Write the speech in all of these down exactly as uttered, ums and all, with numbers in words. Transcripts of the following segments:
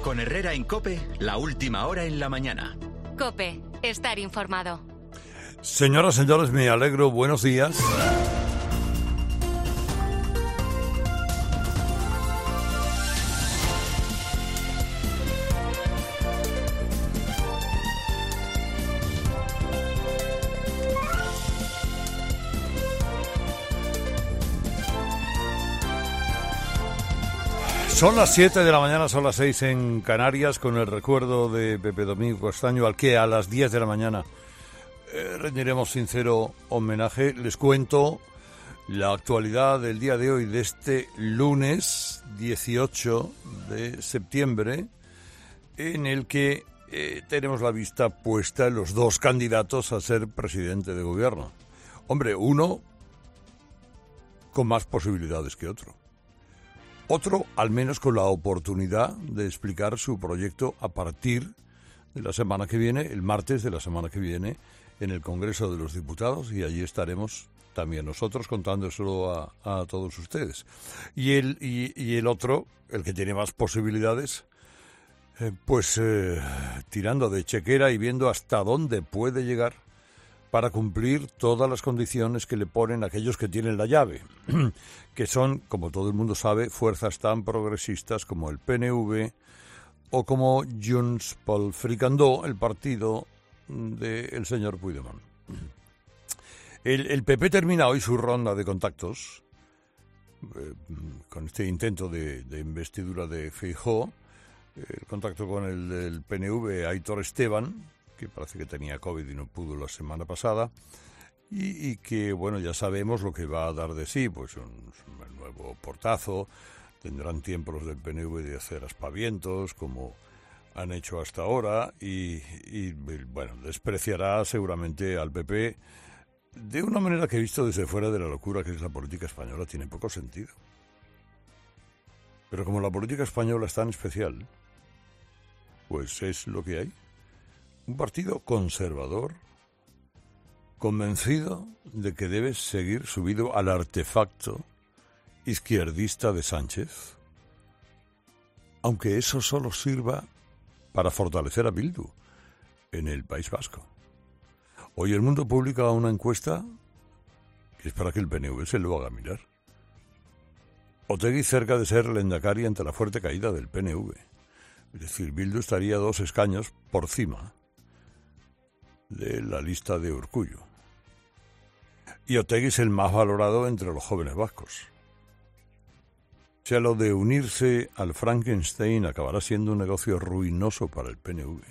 Con Herrera en COPE, la última hora en la mañana. COPE, estar informado. Señoras, señores, me alegro. Buenos días. Son las siete de la mañana, son las seis en Canarias, con el recuerdo de Pepe Domingo Castaño, al que a las diez de la mañana eh, rendiremos sincero homenaje. Les cuento la actualidad del día de hoy, de este lunes dieciocho de septiembre, en el que eh, tenemos la vista puesta en los dos candidatos a ser presidente de gobierno. Hombre, uno con más posibilidades que otro. Otro, al menos con la oportunidad de explicar su proyecto a partir de la semana que viene, el martes de la semana que viene, en el Congreso de los Diputados, y allí estaremos también nosotros contándoselo a, a todos ustedes. Y el, y, y el otro, el que tiene más posibilidades, eh, pues eh, tirando de chequera y viendo hasta dónde puede llegar para cumplir todas las condiciones que le ponen aquellos que tienen la llave, que son, como todo el mundo sabe, fuerzas tan progresistas como el P N V o como Junts pel Fricandó, el partido del señor Puigdemont. El, el P P termina hoy su ronda de contactos eh, con este intento de, de investidura de Feijóo, el contacto con el del P N V, Aitor Esteban, que parece que tenía COVID y no pudo la semana pasada, y, y que, bueno, ya sabemos lo que va a dar de sí, pues un, un nuevo portazo. Tendrán tiempo los del P N V de hacer aspavientos, como han hecho hasta ahora, y, y bueno, despreciará seguramente al P P de una manera que, visto desde fuera de la locura que es la política española, tiene poco sentido. Pero como la política española es tan especial, pues es lo que hay. Un partido conservador, convencido de que debe seguir subido al artefacto izquierdista de Sánchez, aunque eso solo sirva para fortalecer a Bildu en el País Vasco. Hoy El Mundo publica una encuesta que es para que el P N V se lo haga mirar. Otegi cerca de ser lehendakari ante la fuerte caída del P N V. Es decir, Bildu estaría dos escaños por cima de la lista de Urkullu. Y Otegi es el más valorado entre los jóvenes vascos. O sea, lo de unirse al Frankenstein acabará siendo un negocio ruinoso para el P N V.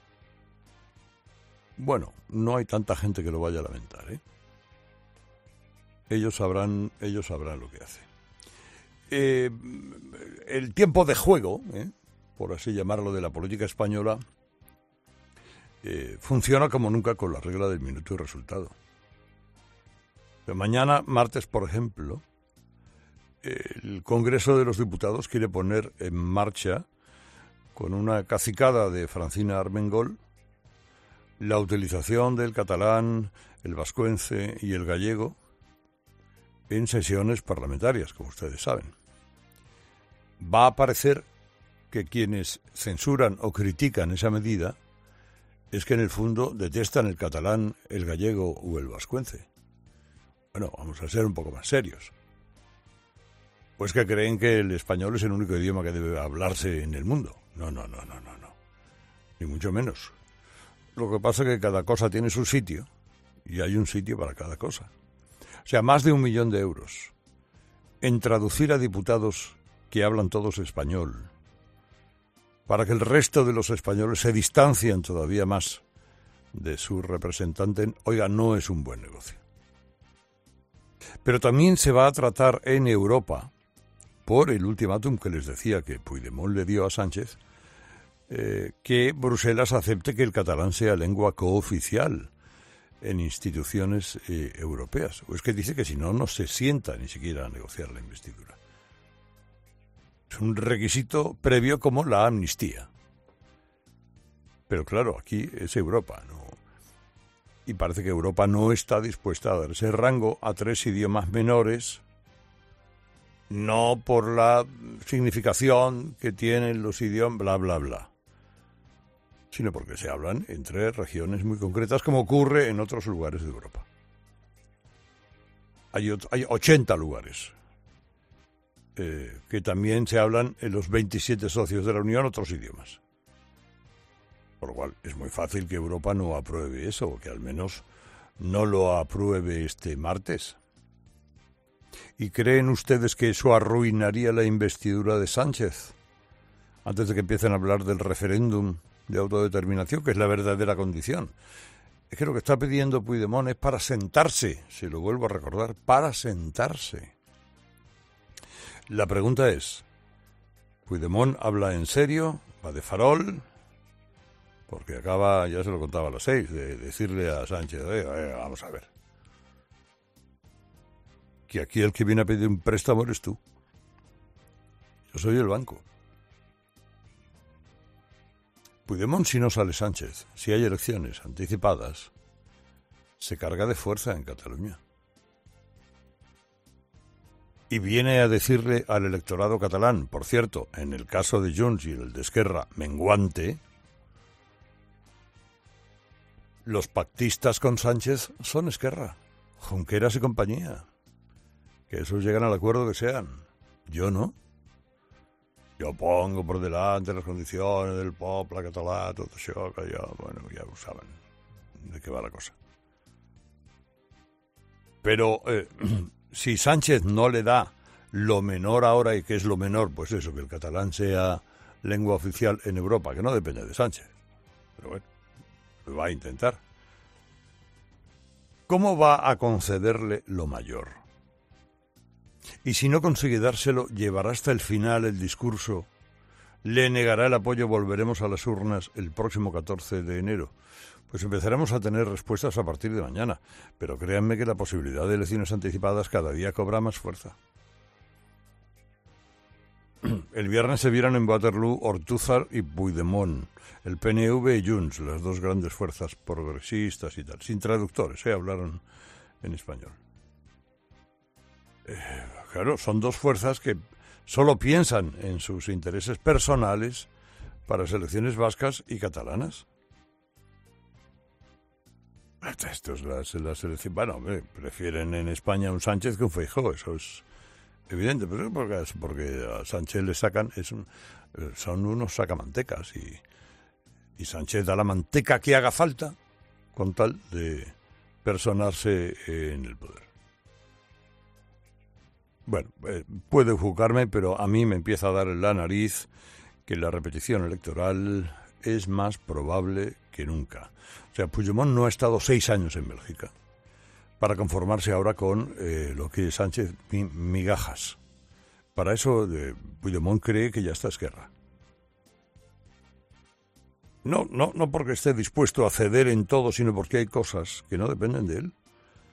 Bueno, no hay tanta gente que lo vaya a lamentar, ¿eh? Ellos sabrán, ellos sabrán lo que hacen. Eh, el tiempo de juego, ¿eh?, por así llamarlo, de la política española, Eh, funciona como nunca con la regla del minuto y resultado. De mañana, martes, por ejemplo, el Congreso de los Diputados quiere poner en marcha, con una cacicada de Francina Armengol, la utilización del catalán, el vascuence y el gallego en sesiones parlamentarias, como ustedes saben. Va a parecer que quienes censuran o critican esa medida es que en el fondo detestan el catalán, el gallego o el vascuence. Bueno, vamos a ser un poco más serios. Pues que creen que el español es el único idioma que debe hablarse en el mundo. No, no, no, no, no, no. Ni mucho menos. Lo que pasa es que cada cosa tiene su sitio y hay un sitio para cada cosa. O sea, más de un millón de euros en traducir a diputados que hablan todos español, para que el resto de los españoles se distancien todavía más de su representante, oiga, no es un buen negocio. Pero también se va a tratar en Europa, por el ultimátum que les decía que Puigdemont le dio a Sánchez, eh, que Bruselas acepte que el catalán sea lengua cooficial en instituciones eh, europeas. O es que dice que si no, no se sienta ni siquiera a negociar la investidura. Es un requisito previo como la amnistía. Pero claro, aquí es Europa, ¿no? Y parece que Europa no está dispuesta a dar ese rango a tres idiomas menores no por la significación que tienen los idiomas, bla, bla, bla, sino porque se hablan entre regiones muy concretas, como ocurre en otros lugares de Europa. Hay, hay ochenta lugares eh, que también se hablan en los veintisiete socios de la Unión otros idiomas. Por lo cual es muy fácil que Europa no apruebe eso, o que al menos no lo apruebe este martes. ¿Y creen ustedes que eso arruinaría la investidura de Sánchez? Antes de que empiecen a hablar del referéndum de autodeterminación, que es la verdadera condición. Es que lo que está pidiendo Puigdemont es para sentarse, se lo vuelvo a recordar, para sentarse. La pregunta es, ¿Puigdemont habla en serio? ¿Va de farol? Porque acaba, ya se lo contaba a las seis, de decirle a Sánchez, eh, eh, vamos a ver, que aquí el que viene a pedir un préstamo eres tú. Yo soy el banco. Puigdemont, si no sale Sánchez, si hay elecciones anticipadas, se carga de fuerza en Cataluña. Y viene a decirle al electorado catalán, por cierto, en el caso de Junts y el de Esquerra, menguante, los pactistas con Sánchez son Esquerra, Junqueras y compañía. Que esos llegan al acuerdo que sean. Yo no. Yo pongo por delante las condiciones del poble català, tot això, que ja, bueno, ja ho saben de qué va la cosa. Pero eh, si Sánchez no le da lo menor ahora, ¿y qué es lo menor? Pues eso, que el catalán sea lengua oficial en Europa, que no depende de Sánchez. Pero bueno, lo va a intentar. ¿Cómo va a concederle lo mayor? Y si no consigue dárselo, llevará hasta el final el discurso, le negará el apoyo, volveremos a las urnas el próximo catorce de enero. Pues empezaremos a tener respuestas a partir de mañana, pero créanme que la posibilidad de elecciones anticipadas cada día cobra más fuerza. El viernes se vieron en Waterloo Ortúzar y Puigdemont, el P N V y Junts, las dos grandes fuerzas progresistas y tal, sin traductores, ¿eh? Hablaron en español. Eh, claro, son dos fuerzas que solo piensan en sus intereses personales para las elecciones vascas y catalanas. Esto es las, las elecciones. Bueno, hombre, prefieren en España un Sánchez que un Feijóo, eso es evidente, pero es porque, es porque a Sánchez le sacan, es un, son unos sacamantecas y, y Sánchez da la manteca que haga falta con tal de personarse en el poder. Bueno, eh, puede juzgarme, pero a mí me empieza a dar en la nariz que la repetición electoral es más probable que nunca. O sea, Puigdemont no ha estado seis años en Bélgica para conformarse ahora con eh, lo que Sánchez migajas. Para eso eh, Puigdemont cree que ya está Esquerra. No, no, no porque esté dispuesto a ceder en todo, sino porque hay cosas que no dependen de él.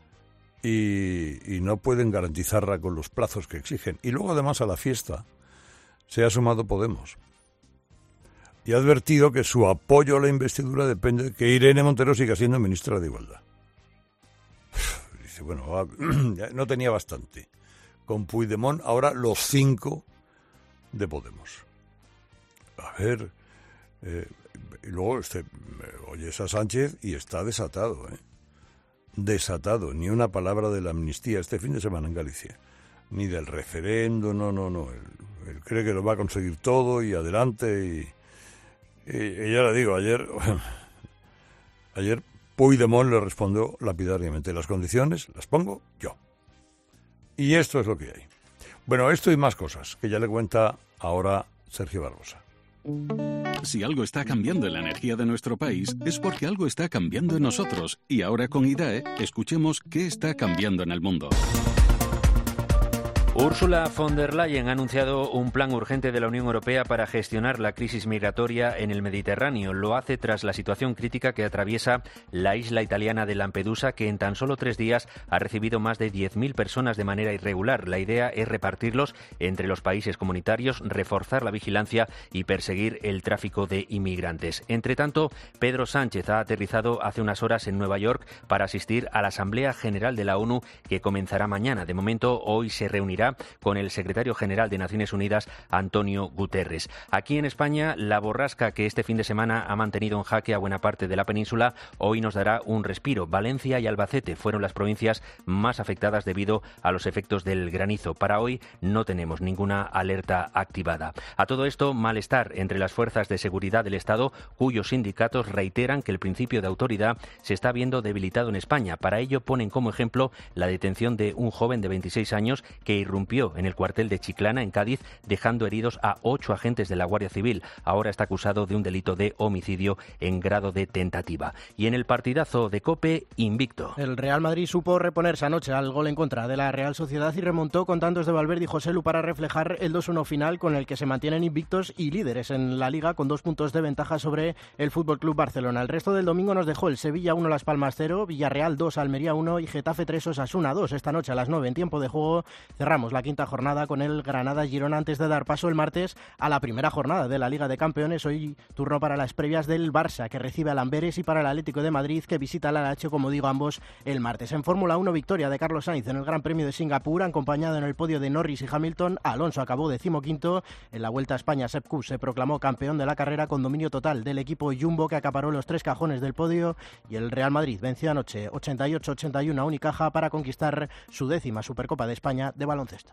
Y, y no pueden garantizarla con los plazos que exigen. Y luego, además, a la fiesta se ha sumado Podemos. Y ha advertido que su apoyo a la investidura depende de que Irene Montero siga siendo ministra de Igualdad. Dice, bueno, no tenía bastante. Con Puigdemont, ahora los cinco de Podemos. A ver, eh, y luego este, oyes a Sánchez y está desatado, ¿eh? Desatado, ni una palabra de la amnistía este fin de semana en Galicia, ni del referendo, no, no, no, él, él cree que lo va a conseguir todo y adelante, y, y, y ya le digo, ayer, ayer Puigdemont le respondió lapidariamente, las condiciones las pongo yo, y esto es lo que hay. Bueno, esto y más cosas, que ya le cuenta ahora Sergio Barbosa. Si algo está cambiando en la energía de nuestro país, es porque algo está cambiando en nosotros. Y ahora con I D A E, escuchemos qué está cambiando en el mundo. Ursula von der Leyen ha anunciado un plan urgente de la Unión Europea para gestionar la crisis migratoria en el Mediterráneo. Lo hace tras la situación crítica que atraviesa la isla italiana de Lampedusa, que en tan solo tres días ha recibido más de diez mil personas de manera irregular. La idea es repartirlos entre los países comunitarios, reforzar la vigilancia y perseguir el tráfico de inmigrantes. Entre tanto, Pedro Sánchez ha aterrizado hace unas horas en Nueva York para asistir a la Asamblea General de la ONU, que comenzará mañana. De momento, hoy se reunirá reunirá con el secretario general de Naciones Unidas, Antonio Guterres. Aquí en España, la borrasca que este fin de semana ha mantenido en jaque a buena parte de la península, hoy nos dará un respiro. Valencia y Albacete fueron las provincias más afectadas debido a los efectos del granizo. Para hoy no tenemos ninguna alerta activada. A todo esto, malestar entre las fuerzas de seguridad del Estado, cuyos sindicatos reiteran que el principio de autoridad se está viendo debilitado en España. Para ello ponen como ejemplo la detención de un joven de veintiséis años que irrumpió en el cuartel de Chiclana, en Cádiz, dejando heridos a ocho agentes de la Guardia Civil. Ahora está acusado de un delito de homicidio en grado de tentativa. Y en el partidazo de COPE, invicto. El Real Madrid supo reponerse anoche al gol en contra de la Real Sociedad y remontó con tantos de Valverde y Joselu para reflejar el dos uno final, con el que se mantienen invictos y líderes en la Liga con dos puntos de ventaja sobre el F C Barcelona. El resto del domingo nos dejó el Sevilla uno, Las Palmas cero, Villarreal dos, Almería uno y Getafe tres, Osasuna dos. Esta noche a las nueve en tiempo de juego cerramos la quinta jornada con el Granada-Girona antes de dar paso el martes a la primera jornada de la Liga de Campeones. Hoy turno para las previas del Barça, que recibe al Amberes, y para el Atlético de Madrid, que visita al Alache, como digo, ambos el martes. En Fórmula uno, victoria de Carlos Sainz en el Gran Premio de Singapur, acompañado en el podio de Norris y Hamilton. Alonso acabó decimoquinto. En la Vuelta a España, Sepp Kuss se proclamó campeón de la carrera con dominio total del equipo Jumbo, que acaparó los tres cajones del podio, y el Real Madrid venció anoche ochenta y ocho ochenta y uno a Unicaja para conquistar su décima Supercopa de España de baloncesto.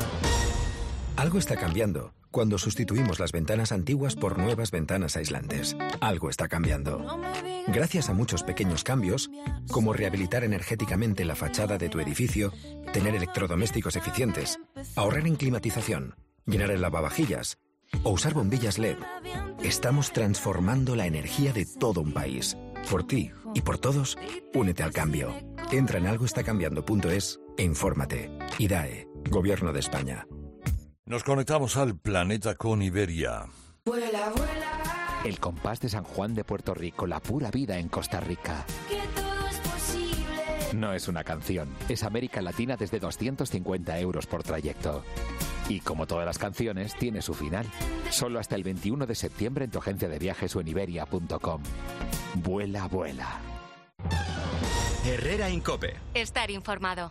Algo está cambiando cuando sustituimos las ventanas antiguas por nuevas ventanas aislantes. Algo está cambiando. Gracias a muchos pequeños cambios, como rehabilitar energéticamente la fachada de tu edificio, tener electrodomésticos eficientes, ahorrar en climatización, llenar el lavavajillas o usar bombillas L E D, estamos transformando la energía de todo un país. Por ti y por todos, únete al cambio. Entra en algoestacambiando punto es e infórmate. I D A E, Gobierno de España. Nos conectamos al planeta con Iberia. Vuela, vuela. El compás de San Juan de Puerto Rico, la pura vida en Costa Rica. Que todo es posible. No es una canción, es América Latina desde doscientos cincuenta euros por trayecto. Y como todas las canciones, tiene su final. Solo hasta el veintiuno de septiembre en tu agencia de viajes o en iberia punto com. Vuela, vuela. Herrera Incope. Estar informado.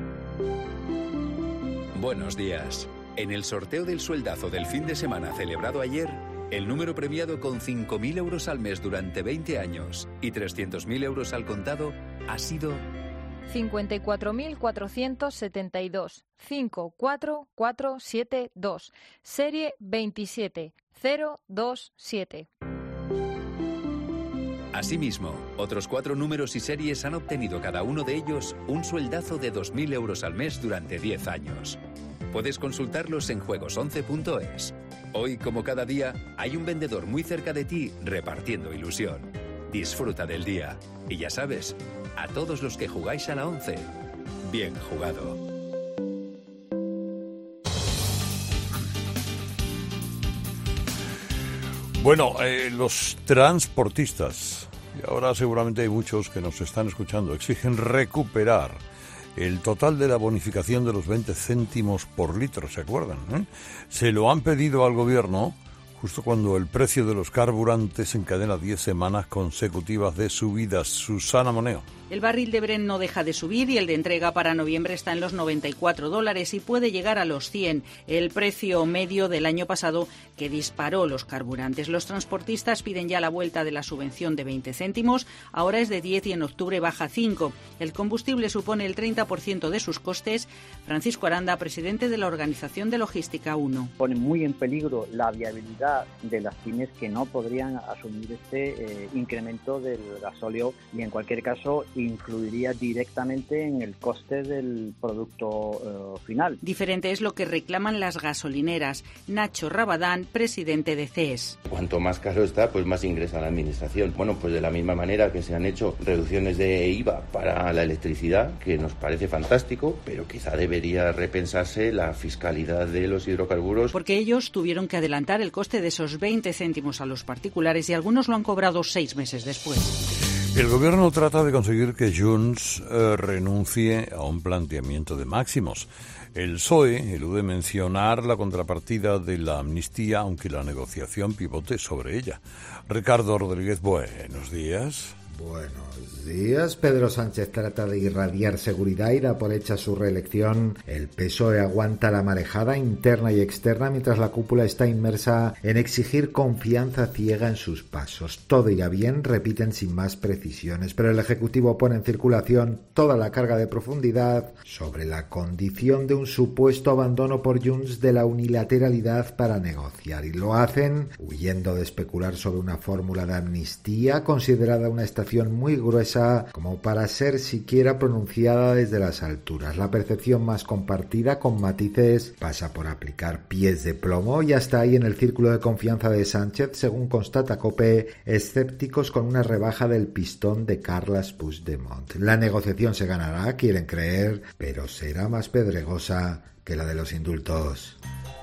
Buenos días. En el sorteo del sueldazo del fin de semana celebrado ayer, el número premiado con cinco mil euros al mes durante veinte años y trescientos mil euros al contado ha sido cincuenta y cuatro mil cuatrocientos setenta y dos, cinco cuatro cuatro siete dos, serie veintisiete cero dos siete. Asimismo, otros cuatro números y series han obtenido cada uno de ellos un sueldazo de dos mil euros al mes durante diez años. Puedes consultarlos en juegos once punto es. Hoy, como cada día, hay un vendedor muy cerca de ti repartiendo ilusión. Disfruta del día. Y ya sabes, a todos los que jugáis a la once, bien jugado. Bueno, eh, los transportistas, y ahora seguramente hay muchos que nos están escuchando, exigen recuperar el total de la bonificación de los veinte céntimos por litro, ¿se acuerdan? ¿Eh? Se lo han pedido al gobierno justo cuando el precio de los carburantes encadena diez semanas consecutivas de subidas. Susana Moneo. El barril de Brent no deja de subir y el de entrega para noviembre está en los noventa y cuatro dólares y puede llegar a los cien, el precio medio del año pasado que disparó los carburantes. Los transportistas piden ya la vuelta de la subvención de veinte céntimos, ahora es de diez y en octubre baja cinco. El combustible supone el treinta por ciento de sus costes. Francisco Aranda, presidente de la Organización de Logística uno. Pone muy en peligro la viabilidad de las pymes que no podrían asumir este eh, incremento del gasóleo y en cualquier caso influiría directamente en el coste del producto eh, final. Diferente es lo que reclaman las gasolineras. Nacho Rabadán, presidente de C E S. Cuanto más caro está, pues más ingresa la administración. Bueno, pues de la misma manera que se han hecho reducciones de I V A para la electricidad, que nos parece fantástico, pero quizá debería repensarse la fiscalidad de los hidrocarburos. Porque ellos tuvieron que adelantar el coste de esos veinte céntimos a los particulares y algunos lo han cobrado seis meses después. El gobierno trata de conseguir que Junts eh, renuncie a un planteamiento de máximos. El P S O E elude mencionar la contrapartida de la amnistía, aunque la negociación pivote sobre ella. Ricardo Rodríguez, buenos días. Buenos días. Pedro Sánchez trata de irradiar seguridad y da por hecha su reelección. El P S O E aguanta la marejada interna y externa mientras la cúpula está inmersa en exigir confianza ciega en sus pasos. Todo irá bien, repiten sin más precisiones, pero el Ejecutivo pone en circulación toda la carga de profundidad sobre la condición de un supuesto abandono por Junts de la unilateralidad para negociar, y lo hacen huyendo de especular sobre una fórmula de amnistía considerada una estación muy gruesa como para ser siquiera pronunciada desde las alturas. La percepción más compartida, con matices, pasa por aplicar pies de plomo, y hasta ahí en el círculo de confianza de Sánchez, según constata COPE, escépticos con una rebaja del pistón de Carles Puigdemont. La negociación se ganará, quieren creer, pero será más pedregosa que la de los indultos.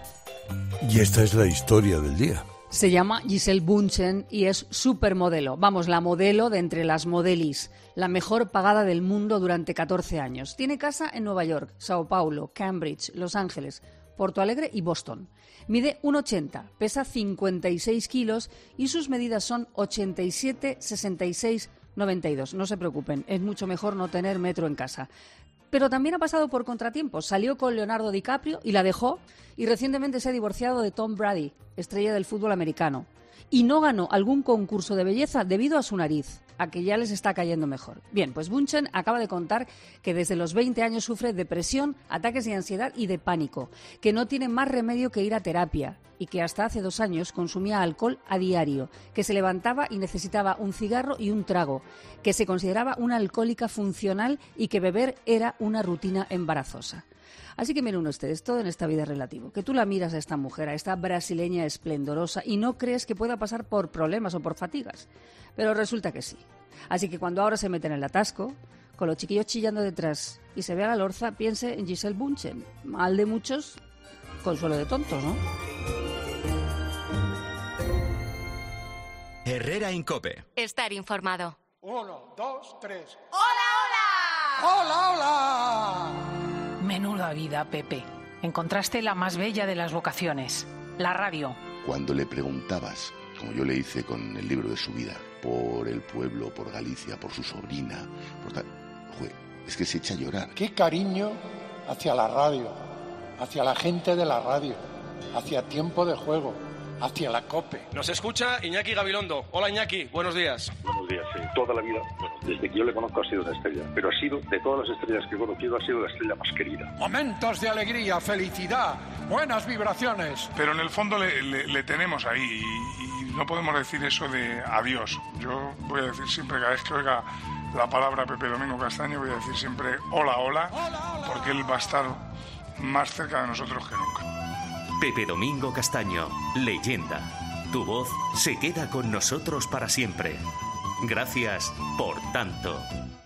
Y esta es la historia del día. Se llama Gisele Bündchen y es supermodelo. Vamos, la modelo de entre las modelis, la mejor pagada del mundo durante catorce años. Tiene casa en Nueva York, Sao Paulo, Cambridge, Los Ángeles, Porto Alegre y Boston. Mide uno ochenta, pesa cincuenta y seis kilos y sus medidas son ochenta y siete, sesenta y seis, noventa y dos. No se preocupen, es mucho mejor no tener metro en casa. Pero también ha pasado por contratiempos. Salió con Leonardo DiCaprio y la dejó, y recientemente se ha divorciado de Tom Brady, estrella del fútbol americano. Y no ganó algún concurso de belleza debido a su nariz, a que ya les está cayendo mejor. Bien, pues Bündchen acaba de contar que desde los veinte años sufre depresión, ataques de ansiedad y de pánico, que no tiene más remedio que ir a terapia, y que hasta hace dos años consumía alcohol a diario, que se levantaba y necesitaba un cigarro y un trago, que se consideraba una alcohólica funcional y que beber era una rutina embarazosa. Así que miren ustedes, todo en esta vida es relativo. Que tú la miras a esta mujer, a esta brasileña esplendorosa, y no crees que pueda pasar por problemas o por fatigas. Pero resulta que sí. Así que cuando ahora se meten en el atasco, con los chiquillos chillando detrás, y se vea la lorza, piense en Gisele Bündchen. Mal de muchos, consuelo de tontos, ¿no? Herrera Incope. Estar informado. Uno, dos, tres. ¡Hola, hola! ¡Hola, hola! Menuda vida, Pepe. Encontraste la más bella de las vocaciones, la radio. Cuando le preguntabas, como yo le hice con el libro de su vida, por el pueblo, por Galicia, por su sobrina, por tal... Joder, es que se echa a llorar. Qué cariño hacia la radio, hacia la gente de la radio, hacia Tiempo de Juego, hacia la COPE. Nos escucha Iñaki Gabilondo. Hola, Iñaki, buenos días. Buenos días, sí. Toda la vida, bueno, desde que yo le conozco ha sido una estrella, pero ha sido, de todas las estrellas que he conocido, ha sido la estrella más querida. Momentos de alegría, felicidad, buenas vibraciones. Pero en el fondo le, le, le tenemos ahí y, y no podemos decir eso de adiós. Yo voy a decir siempre, cada vez que oiga la palabra Pepe Domingo Castaño, voy a decir siempre hola, hola, hola, hola, porque él va a estar más cerca de nosotros que nunca. Pepe Domingo Castaño, leyenda. Tu voz se queda con nosotros para siempre. Gracias por tanto.